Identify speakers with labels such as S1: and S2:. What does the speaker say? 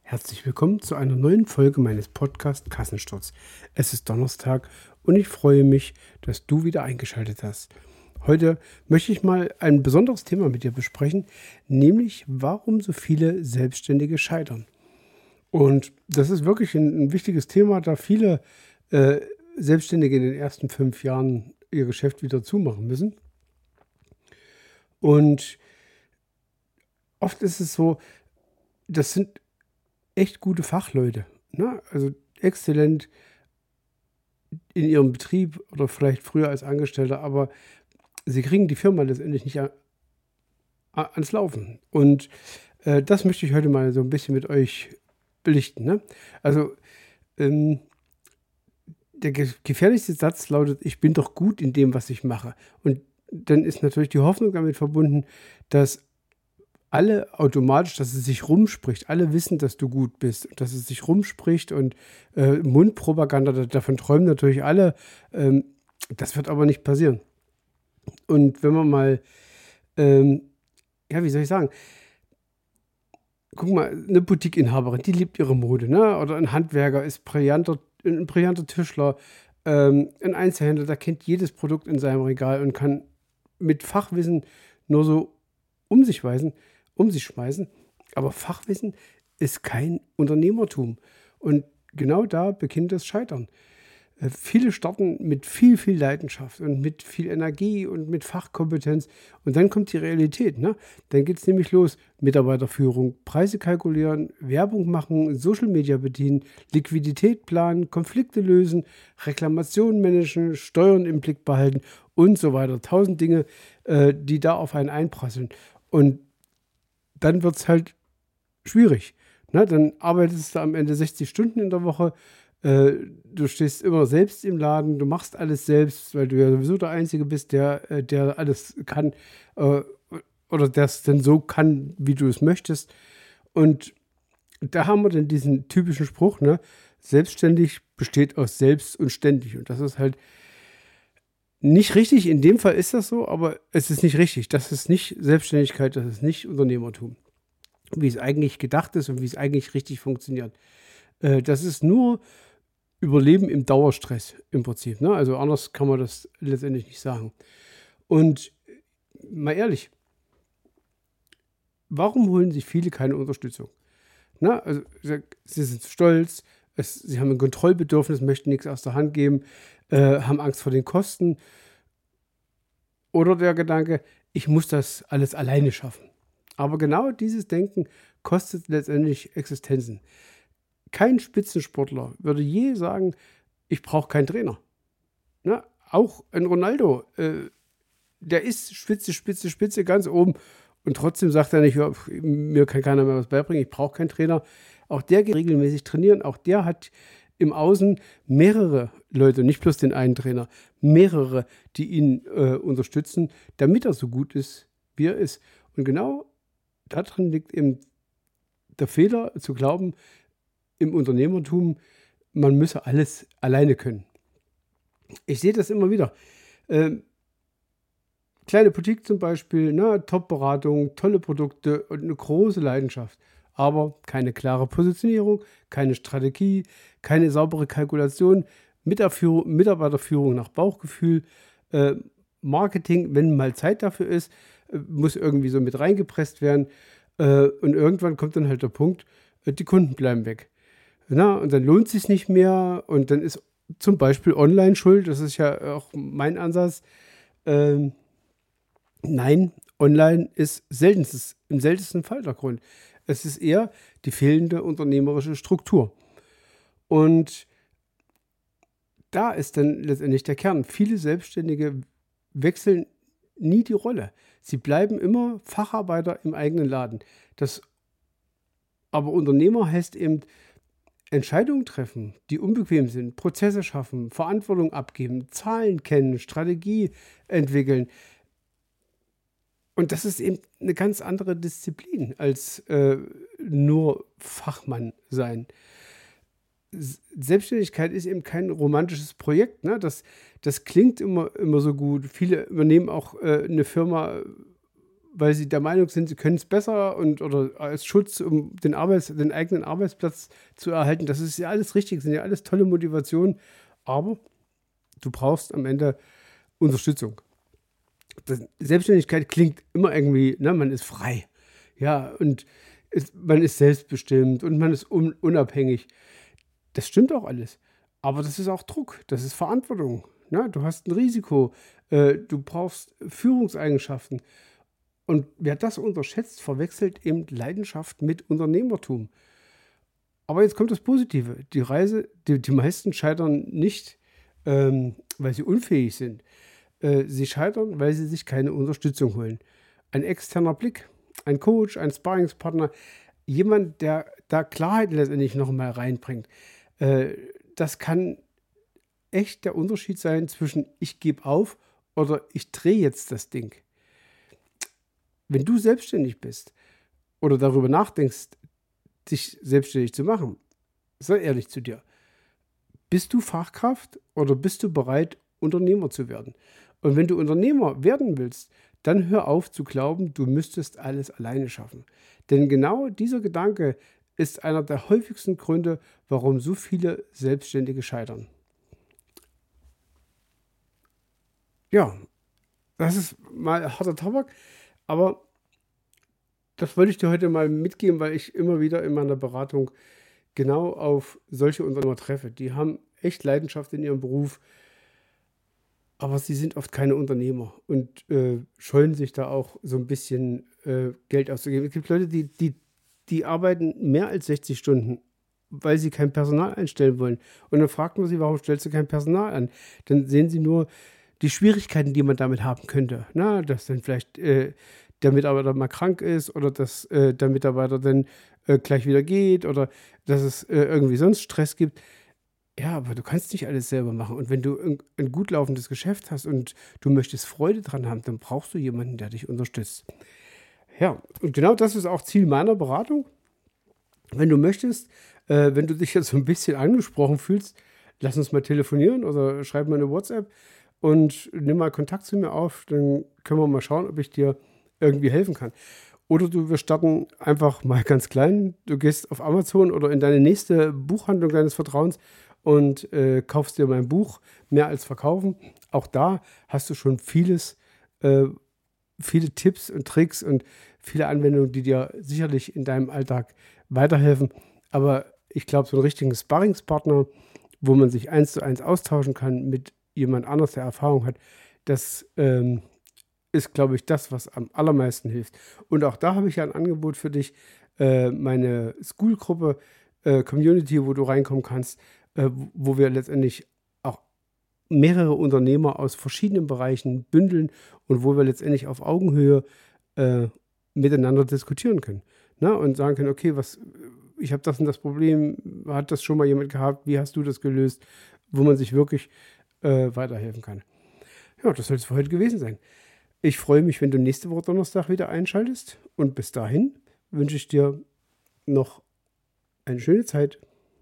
S1: Herzlich willkommen zu einer neuen Folge meines Podcasts Kassensturz. Es ist Donnerstag und ich freue mich, dass du wieder eingeschaltet hast. Heute möchte ich mal ein besonderes Thema mit dir besprechen, nämlich warum so viele Selbstständige scheitern. Und das ist wirklich ein wichtiges Thema, da viele äh, Selbstständige in den ersten 5 Jahren ihr Geschäft wieder zumachen müssen. Und oft ist es so, das sind echt gute Fachleute, ne? Also exzellent in ihrem Betrieb oder vielleicht früher als Angestellter, aber sie kriegen die Firma letztendlich nicht ans Laufen. Und das möchte ich heute mal so ein bisschen mit euch belichten. Ne? Also ähm, der gefährlichste Satz lautet, ich bin doch gut in dem, was ich mache. Und dann ist natürlich die Hoffnung damit verbunden, dass alle automatisch, dass es sich rumspricht. Alle wissen, dass du gut bist, dass es sich rumspricht und Mundpropaganda, davon träumen natürlich alle. Das wird aber nicht passieren. Und wenn man mal, ähm, ja, wie soll ich sagen, guck mal, eine Boutique-Inhaberin, die liebt ihre Mode, ne? Oder ein Handwerker ist ein brillanter Tischler, ein Einzelhändler, der kennt jedes Produkt in seinem Regal und kann mit Fachwissen nur so um sich weisen, um sich schmeißen. Aber Fachwissen ist kein Unternehmertum. Und genau da beginnt das Scheitern. Viele starten mit viel Leidenschaft und mit viel Energie und mit Fachkompetenz. Und dann kommt die Realität. Ne? Dann geht es nämlich los. Mitarbeiterführung, Preise kalkulieren, Werbung machen, Social Media bedienen, Liquidität planen, Konflikte lösen, Reklamationen managen, Steuern im Blick behalten und so weiter. 1000 Dinge, die da auf einen einprasseln. Und dann wird es halt schwierig. Ne? Dann arbeitest du am Ende 60 Stunden in der Woche. Du stehst immer selbst im Laden, du machst alles selbst, weil du ja sowieso der Einzige bist, der alles kann äh, oder der es dann so kann, wie du es möchtest. Und da haben wir dann diesen typischen Spruch, ne? Selbstständig besteht aus selbst und ständig. Und das ist halt nicht richtig. In dem Fall ist das so, aber es ist nicht richtig. Das ist nicht Selbstständigkeit, das ist nicht Unternehmertum, wie es eigentlich gedacht ist und wie es eigentlich richtig funktioniert. Das ist nur Überleben im Dauerstress im Prinzip. Ne? Also anders kann man das letztendlich nicht sagen. Und mal ehrlich, warum holen sich viele keine Unterstützung? Na, also sie sind stolz, sie haben ein Kontrollbedürfnis, möchten nichts aus der Hand geben, haben Angst vor den Kosten oder der Gedanke, ich muss das alles alleine schaffen. Aber genau dieses Denken kostet letztendlich Existenzen. Kein Spitzensportler würde je sagen, ich brauche keinen Trainer. Ne? Auch ein Ronaldo, der ist Spitze ganz oben und trotzdem sagt er nicht, ja, mir kann keiner mehr was beibringen, ich brauche keinen Trainer. Auch der geht regelmäßig trainieren, auch der hat im Außen mehrere Leute, nicht bloß den einen Trainer, mehrere, die ihn unterstützen, damit er so gut ist, wie er ist. Und genau darin liegt eben der Fehler, zu glauben, im Unternehmertum, man müsse alles alleine können. Ich sehe das immer wieder. Kleine Boutique zum Beispiel, ne, Top-Beratung, tolle Produkte und eine große Leidenschaft. Aber keine klare Positionierung, keine Strategie, keine saubere Kalkulation, Mitarbeiterführung nach Bauchgefühl, äh, Marketing, wenn mal Zeit dafür ist, muss irgendwie so mit reingepresst werden. Und irgendwann kommt dann halt der Punkt, die Kunden bleiben weg. Na, und dann lohnt es sich nicht mehr und dann ist zum Beispiel online schuld, das ist ja auch mein Ansatz. Ähm, nein, online ist im seltensten Fall der Grund. Es ist eher die fehlende unternehmerische Struktur. Und da ist dann letztendlich der Kern. Viele Selbstständige wechseln nie die Rolle. Sie bleiben immer Facharbeiter im eigenen Laden. Aber Unternehmer heißt eben, Entscheidungen treffen, die unbequem sind, Prozesse schaffen, Verantwortung abgeben, Zahlen kennen, Strategie entwickeln. Und das ist eben eine ganz andere Disziplin als nur Fachmann sein. Selbstständigkeit ist eben kein romantisches Projekt. Ne? Das klingt immer so gut. Viele übernehmen auch eine Firma weil sie der Meinung sind, sie können es besser und oder als Schutz, um den eigenen Arbeitsplatz zu erhalten. Das ist ja alles richtig, sind ja alles tolle Motivationen, aber du brauchst am Ende Unterstützung. Selbstständigkeit klingt immer irgendwie, ne, man ist frei. Ja, und man ist selbstbestimmt und man ist unabhängig. Das stimmt auch alles. Aber das ist auch Druck, das ist Verantwortung. Ne? Du hast ein Risiko, du brauchst Führungseigenschaften. Und wer das unterschätzt, verwechselt eben Leidenschaft mit Unternehmertum. Aber jetzt kommt das Positive. Die meisten scheitern nicht, weil sie unfähig sind. Sie scheitern, weil sie sich keine Unterstützung holen. Ein externer Blick, ein Coach, ein Sparringspartner, jemand, der da Klarheit letztendlich nochmal reinbringt. Das kann echt der Unterschied sein zwischen ich gebe auf oder ich drehe jetzt das Ding. Wenn du selbstständig bist oder darüber nachdenkst, dich selbstständig zu machen, sei ehrlich zu dir. Bist du Fachkraft oder bist du bereit, Unternehmer zu werden? Und wenn du Unternehmer werden willst, dann hör auf zu glauben, du müsstest alles alleine schaffen. Denn genau dieser Gedanke ist einer der häufigsten Gründe, warum so viele Selbstständige scheitern. Ja, das ist mal harter Tabak, aber das wollte ich dir heute mal mitgeben, weil ich immer wieder in meiner Beratung genau auf solche Unternehmer treffe. Die haben echt Leidenschaft in ihrem Beruf, aber sie sind oft keine Unternehmer und scheuen sich da auch so ein bisschen Geld auszugeben. Es gibt Leute, die arbeiten mehr als 60 Stunden, weil sie kein Personal einstellen wollen. Und dann fragt man sie, warum stellst du kein Personal an? Dann sehen sie nur die Schwierigkeiten, die man damit haben könnte. Na, dass dann vielleicht der Mitarbeiter mal krank ist oder dass der Mitarbeiter dann gleich wieder geht oder dass es irgendwie sonst Stress gibt. Ja, aber du kannst nicht alles selber machen. Und wenn du ein gut laufendes Geschäft hast und du möchtest Freude dran haben, dann brauchst du jemanden, der dich unterstützt. Ja, und genau das ist auch Ziel meiner Beratung. Wenn du möchtest, wenn du dich jetzt so ein bisschen angesprochen fühlst, lass uns mal telefonieren oder schreib mal eine WhatsApp und nimm mal Kontakt zu mir auf. Dann können wir mal schauen, ob ich dir irgendwie helfen kann. Oder wir starten einfach mal ganz klein. Du gehst auf Amazon oder in deine nächste Buchhandlung deines Vertrauens und kaufst dir mein Buch Mehr als Verkaufen. Auch da hast du schon viele Tipps und Tricks und viele Anwendungen, die dir sicherlich in deinem Alltag weiterhelfen. Aber ich glaube, so einen richtigen Sparringspartner, wo man sich 1:1 austauschen kann mit jemand anders, der Erfahrung hat, das ist, glaube ich, das, was am allermeisten hilft. Und auch da habe ich ja ein Angebot für dich, meine School-Gruppe, Community, wo du reinkommen kannst, wo wir letztendlich auch mehrere Unternehmer aus verschiedenen Bereichen bündeln und wo wir letztendlich auf Augenhöhe miteinander diskutieren können. Ne? Und sagen können, okay, ich habe das und das Problem, hat das schon mal jemand gehabt, wie hast du das gelöst, wo man sich wirklich weiterhelfen kann. Ja, das soll es für heute gewesen sein. Ich freue mich, wenn du nächste Woche Donnerstag wieder einschaltest und bis dahin wünsche ich dir noch eine schöne Zeit.